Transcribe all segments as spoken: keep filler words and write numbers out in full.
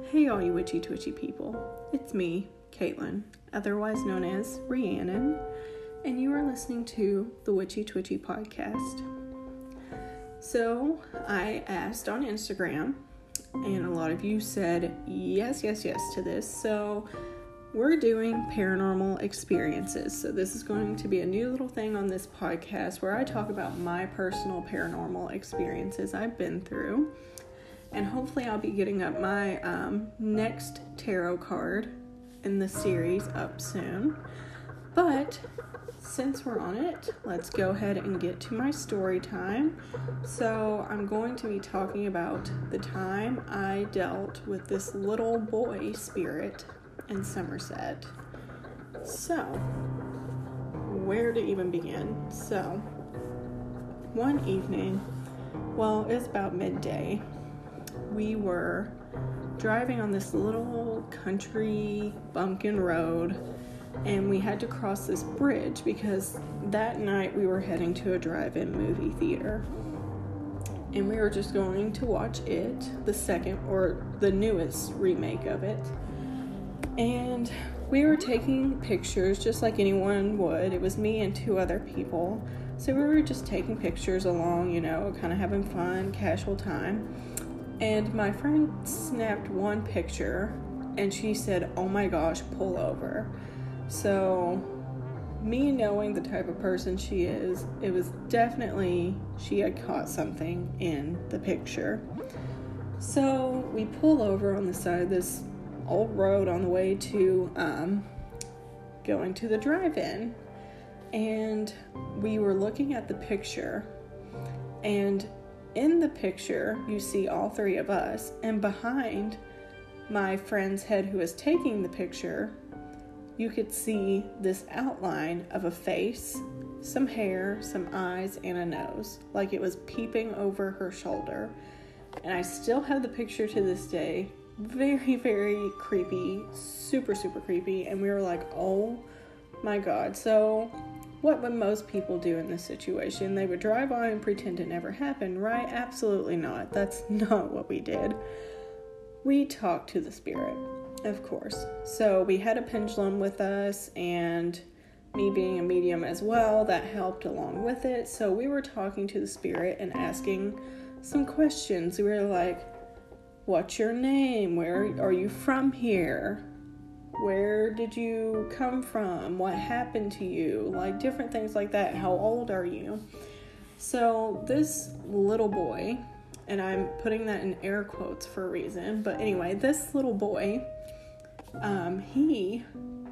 Hey all you witchy twitchy people, it's me, Caitlin, otherwise known as Rhiannon, and you are listening to the Witchy Twitchy podcast. So, I asked on Instagram, and a lot of you said yes, yes, yes to this, so we're doing paranormal experiences. So this is going to be a new little thing on this podcast where I talk about my personal paranormal experiences I've been through. And hopefully I'll be getting up my um, next tarot card in the series up soon. But since we're on it, let's go ahead and get to my story time. So I'm going to be talking about the time I dealt with this little boy spirit in Somerset. So, where to even begin? So, one evening, well, it was about midday, we were driving on this little country bumpkin road, and we had to cross this bridge because that night we were heading to a drive-in movie theater. And we were just going to watch it, the second or the newest remake of it. And we were taking pictures just like anyone would. It was me and two other people. So we were just taking pictures along, you know, kind of having fun, casual time. And my friend snapped one picture and she said, "Oh my gosh, pull over." So me knowing the type of person she is, it was definitely she had caught something in the picture. So we pull over on the side of this old road on the way to um, going to the drive-in, and we were looking at the picture, and in the picture you see all three of us, and behind my friend's head who was taking the picture you could see this outline of a face, some hair, some eyes, and a nose, like it was peeping over her shoulder. And I still have the picture to this day. Very, very creepy, super, super creepy. And we were like, oh my God. So what would most people do in this situation? They would drive on and pretend it never happened, right? Absolutely not. That's not what we did. We talked to the spirit, of course. So we had a pendulum with us, and me being a medium as well, that helped along with it. So we were talking to the spirit and asking some questions. We were like, what's your name? Where are you from here? Where did you come from? What happened to you? Like different things like that. How old are you? So this little boy, and I'm putting that in air quotes for a reason, but anyway, this little boy, um, he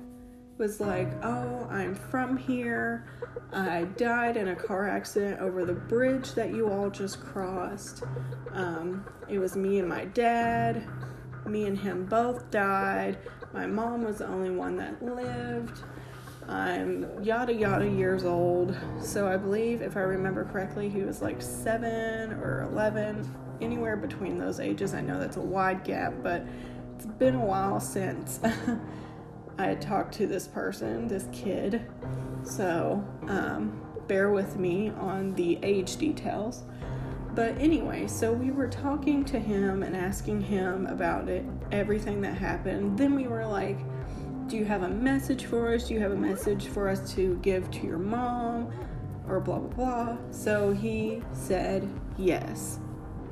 was like, oh, I'm from here. I died in a car accident over the bridge that you all just crossed. Um, it was me and my dad. Me and him both died. My mom was the only one that lived. I'm yada yada years old. So I believe, if I remember correctly, he was like seven or eleven, anywhere between those ages. I know that's a wide gap, but it's been a while since I had talked to this person, this kid, so um, bear with me on the age details. But anyway, so we were talking to him and asking him about it, everything that happened. Then we were like, do you have a message for us? Do you have a message for us to give to your mom? Or blah, blah, blah. So he said yes.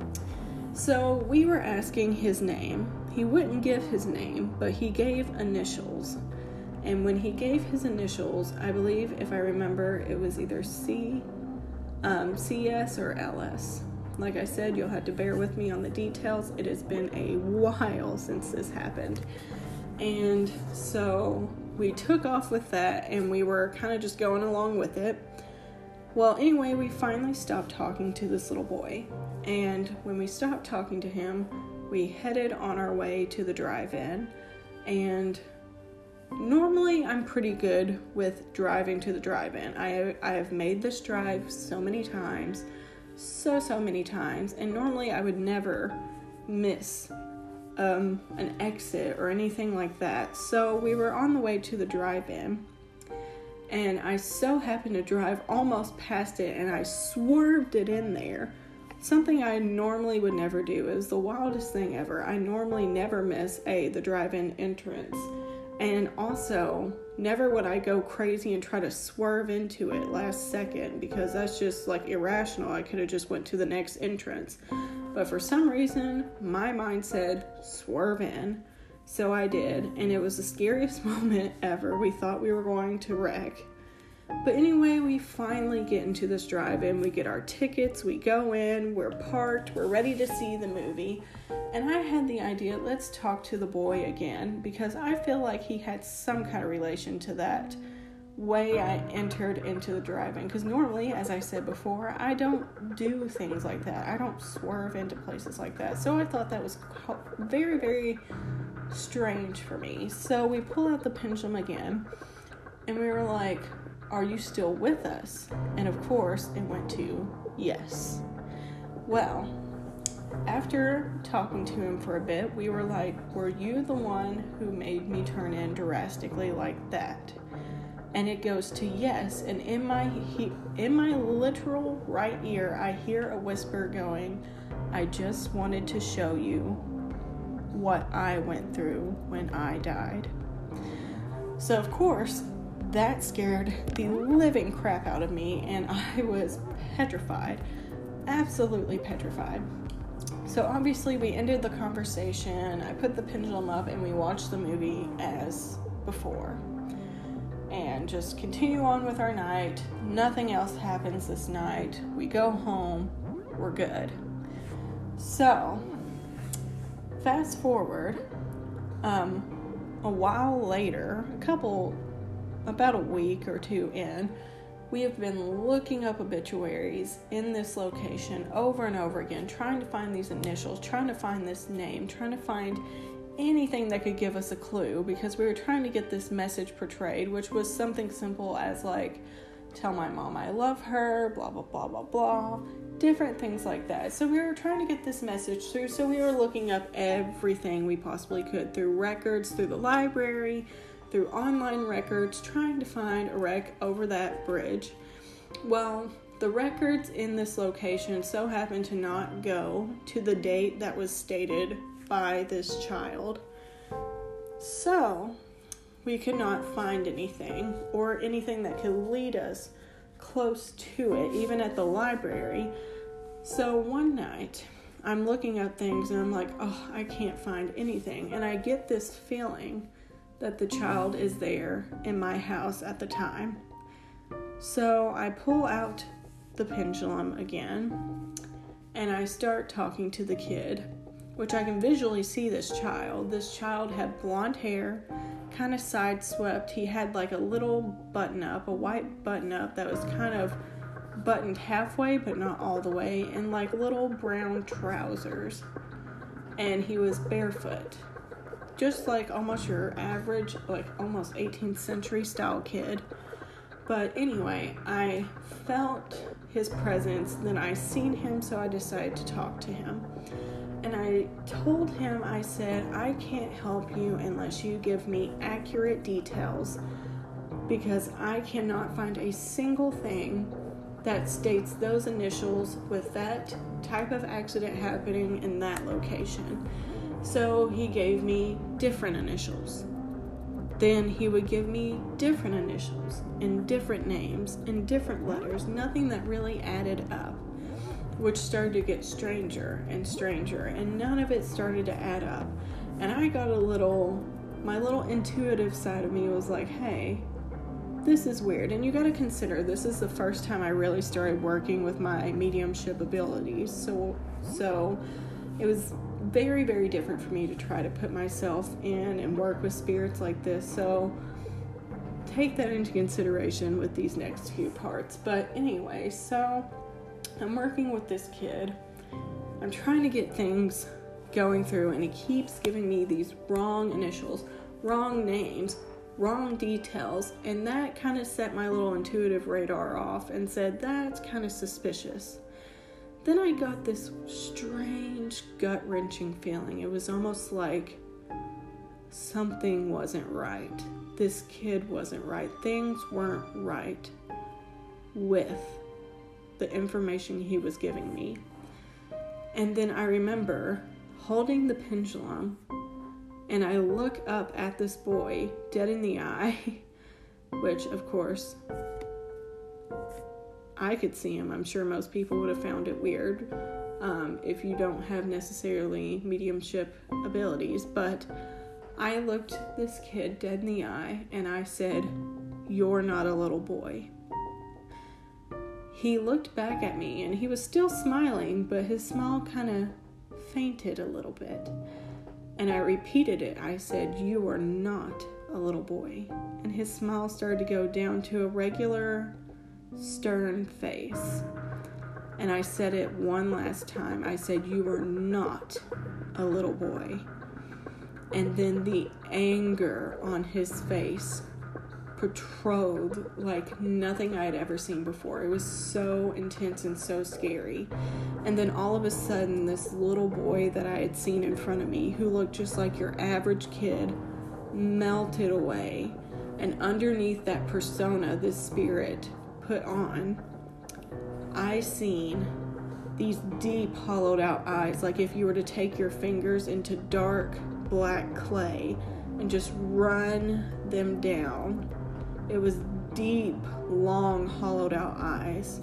So we were asking his name. He wouldn't give his name, but he gave initials. And when he gave his initials, I believe, if I remember, it was either C, um, C S or L S. Like I said, you'll have to bear with me on the details. It has been a while since this happened. And so we took off with that, and we were kind of just going along with it. Well, anyway, we finally stopped talking to this little boy. And when we stopped talking to him, we headed on our way to the drive-in. And normally I'm pretty good with driving to the drive-in. I, I have made this drive so many times, so, so many times. And normally I would never miss um, an exit or anything like that. So we were on the way to the drive-in. And I so happened to drive almost past it, and I swerved it in there something I normally would never do. It was the wildest thing ever. I normally never miss A, the drive-in entrance, and also never would I go crazy and try to swerve into it last second, because that's just like irrational. I could have just went to the next entrance. But for some reason, my mind said swerve in. So I did, and it was the scariest moment ever. We thought we were going to wreck. But anyway, we finally get into this drive-in. We get our tickets, we go in, we're parked, we're ready to see the movie. And I had the idea, let's talk to the boy again, because I feel like he had some kind of relation to that way I entered into the drive-in. Because normally, as I said before, I don't do things like that. I don't swerve into places like that. So I thought that was very, very strange for me. So we pull out the pendulum again, and we were like, are you still with us? And of course, it went to yes. Well, after talking to him for a bit, we were like, were you the one who made me turn in drastically like that? And it goes to yes. And in my he, in my literal right ear, I hear a whisper going, I just wanted to show you what I went through when I died. So of course, that scared the living crap out of me, and I was petrified, absolutely petrified. So obviously we ended the conversation, I put the pendulum up, and we watched the movie as before. And just continue on with our night. Nothing else happens this night. We go home, we're good. So, fast forward, um, a while later, a couple about a week or two in, we have been looking up obituaries in this location over and over again, trying to find these initials, trying to find this name, trying to find anything that could give us a clue, because we were trying to get this message portrayed, which was something simple as like, tell my mom I love her, blah, blah, blah, blah, blah, different things like that. So we were trying to get this message through, so we were looking up everything we possibly could, through records, through the library, through online records, trying to find a wreck over that bridge. Well, the records in this location so happened to not go to the date that was stated by this child. So, we could not find anything, or anything that could lead us close to it, even at the library. So one night, I'm looking at things and I'm like, oh, I can't find anything. And I get this feeling that the child is there in my house at the time. So I pull out the pendulum again, and I start talking to the kid, which I can visually see this child. This child had blonde hair, kind of side swept. He had like a little button up, a white button up that was kind of buttoned halfway but not all the way, and like little brown trousers. And he was barefoot. Just like almost your average, like almost eighteenth century style kid. But anyway, I felt his presence, then I seen him, so I decided to talk to him. And I told him, I said, I can't help you unless you give me accurate details, because I cannot find a single thing that states those initials with that type of accident happening in that location. So he gave me different initials. Then he would give me different initials and different names and different letters, nothing that really added up, which started to get stranger and stranger, and none of it started to add up. And I got a little, my little intuitive side of me was like, hey, this is weird. And you got to consider, this is the first time I really started working with my mediumship abilities. So, so it was very, very different for me to try to put myself in and work with spirits like this. So take that into consideration with these next few parts. But anyway, so I'm working with this kid. I'm trying to get things going through, and he keeps giving me these wrong initials, wrong names, wrong details, and that kind of set my little intuitive radar off and said, that's kind of suspicious. Then I got this strange, gut-wrenching feeling. It was almost like something wasn't right. This kid wasn't right. Things weren't right with the information he was giving me. And then I remember holding the pendulum, and I look up at this boy dead in the eye, which of course I could see him. I'm sure most people would have found it weird um, if you don't have necessarily mediumship abilities. But I looked this kid dead in the eye and I said, "You're not a little boy." He looked back at me and he was still smiling, but his smile kind of fainted a little bit. And I repeated it. I said, "You are not a little boy." And his smile started to go down to a regular stern face. And I said it one last time. I said, "You are not a little boy." And then the anger on his face protruded like nothing I had ever seen before. It was so intense and so scary. And then all of a sudden, this little boy that I had seen in front of me, who looked just like your average kid, melted away. And underneath that persona this spirit put on, I seen these deep hollowed out eyes, like if you were to take your fingers into dark black clay and just run them down. It was deep, long, hollowed out eyes,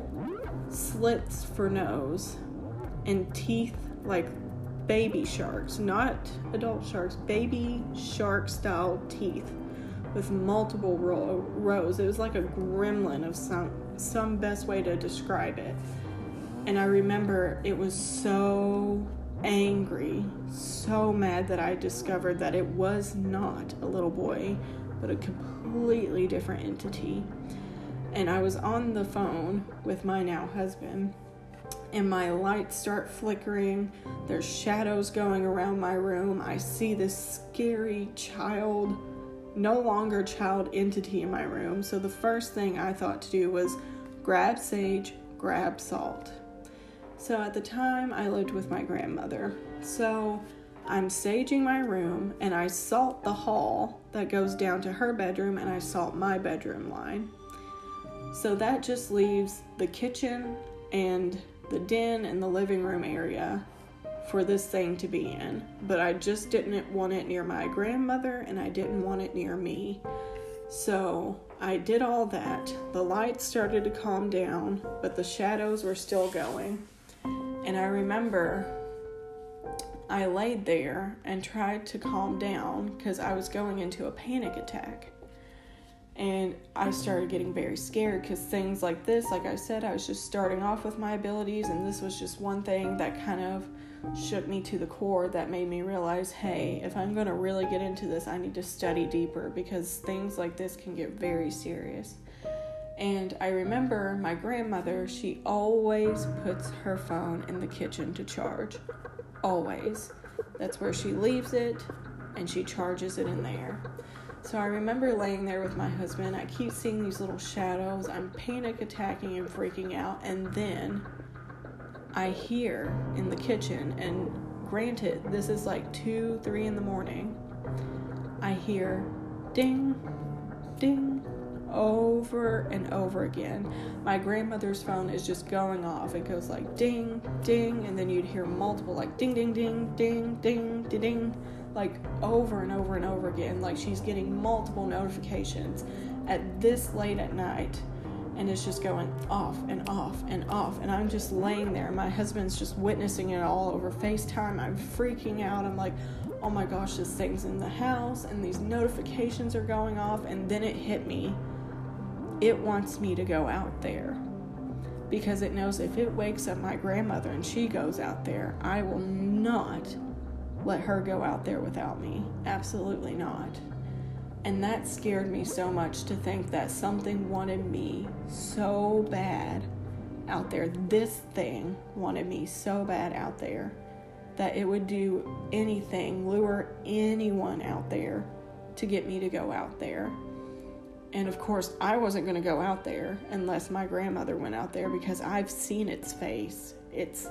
slits for nose, and teeth like baby sharks, not adult sharks, baby shark style teeth with multiple row, rows. It was like a gremlin of some, some best way to describe it. And I remember it was so angry, so mad that I discovered that it was not a little boy, but a completely different entity. And I was on the phone with my now husband, and my lights start flickering. There's shadows going around my room. I see this scary child, no longer child entity in my room. So the first thing I thought to do was grab sage, grab salt. So at the time, I lived with my grandmother. So I'm saging my room, and I salt the hall that goes down to her bedroom, and I salt my bedroom line. So that just leaves the kitchen and the den and the living room area for this thing to be in. But I just didn't want it near my grandmother, and I didn't want it near me. So I did all that. The lights started to calm down, but the shadows were still going. And I remember I laid there and tried to calm down because I was going into a panic attack. And I started getting very scared because things like this, like I said, I was just starting off with my abilities, and this was just one thing that kind of shook me to the core, that made me realize, hey, if I'm going to really get into this, I need to study deeper, because things like this can get very serious. And I remember my grandmother, she always puts her phone in the kitchen to charge. Always. That's where she leaves it, and she charges it in there. So I remember laying there with my husband. I keep seeing these little shadows. I'm panic attacking and freaking out. And then I hear in the kitchen, and granted, this is like two, three in the morning, I hear ding, ding, over and over again. My grandmother's phone is just going off. It goes like ding, ding, and then you'd hear multiple like ding, ding, ding, ding, ding, ding, ding, like over and over and over again. Like she's getting multiple notifications at this late at night, and it's just going off and off and off. And I'm just laying there. My husband's just witnessing it all over FaceTime. I'm freaking out. I'm like, oh my gosh, this thing's in the house, and these notifications are going off. And then it hit me. It wants me to go out there, because it knows if it wakes up my grandmother and she goes out there, I will not let her go out there without me. Absolutely not. And that scared me so much, to think that something wanted me so bad out there. This thing wanted me so bad out there that it would do anything, lure anyone out there to get me to go out there. And of course, I wasn't going to go out there unless my grandmother went out there, because I've seen its face. Its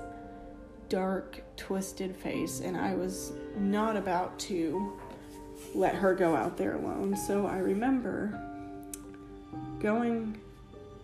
dark, twisted face, and I was not about to let her go out there alone. So I remember going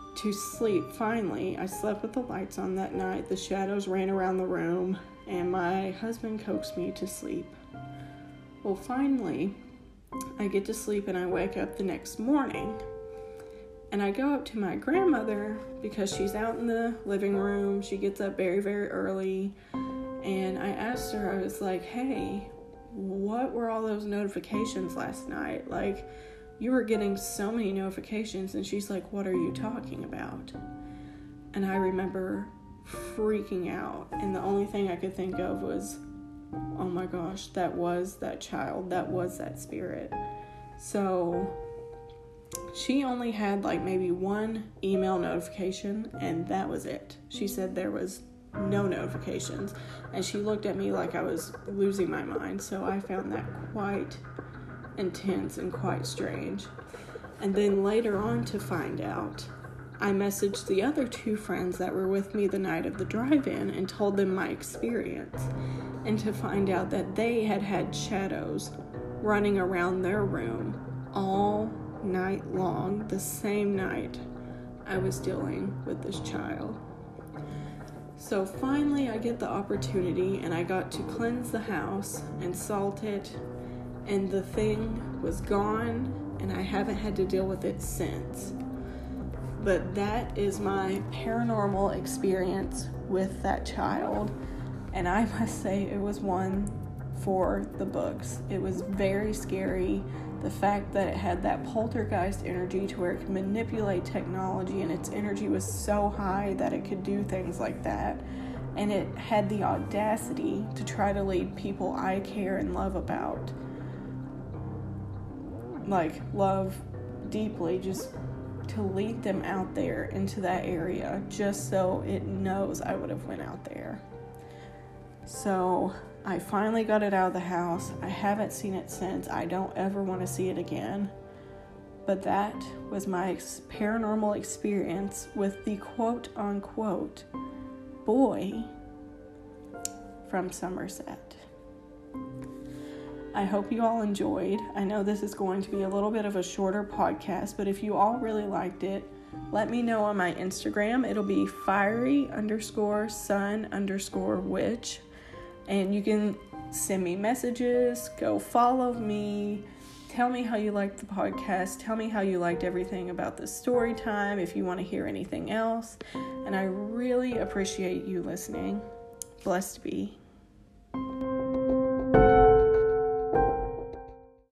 to sleep, finally, I slept with the lights on that night. The shadows ran around the room, and my husband coaxed me to sleep. Well, finally, I get to sleep, and I wake up the next morning. And I go up to my grandmother because she's out in the living room. She gets up very, very early. And I asked her, I was like, hey, what were all those notifications last night? Like, you were getting so many notifications. And she's like, what are you talking about? And I remember freaking out. And the only thing I could think of was, oh my gosh, that was that child. That was that spirit. So she only had like maybe one email notification, and that was it. She said there was no notifications, and she looked at me like I was losing my mind. So I found that quite intense and quite strange. And then later on, to find out, I messaged the other two friends that were with me the night of the drive-in and told them my experience, and to find out that they had had shadows running around their room all night long, the same night I was dealing with this child. So finally I get the opportunity, and I got to cleanse the house and salt it, and the thing was gone, and I haven't had to deal with it since. But that is my paranormal experience with that child, and I must say it was one for the books. It was very scary. The fact that it had that poltergeist energy to where it could manipulate technology, and its energy was so high that it could do things like that. And it had the audacity to try to lead people I care and love about, like love deeply, just to lead them out there into that area just so it knows I would have went out there. So I finally got it out of the house. I haven't seen it since. I don't ever want to see it again. But that was my ex- paranormal experience with the quote-unquote boy from Somerset. I hope you all enjoyed. I know this is going to be a little bit of a shorter podcast, but if you all really liked it, let me know on my Instagram. It'll be fiery underscore sun underscore witch. And you can send me messages, go follow me, tell me how you liked the podcast, tell me how you liked everything about the story time, if you want to hear anything else. And I really appreciate you listening. Blessed be.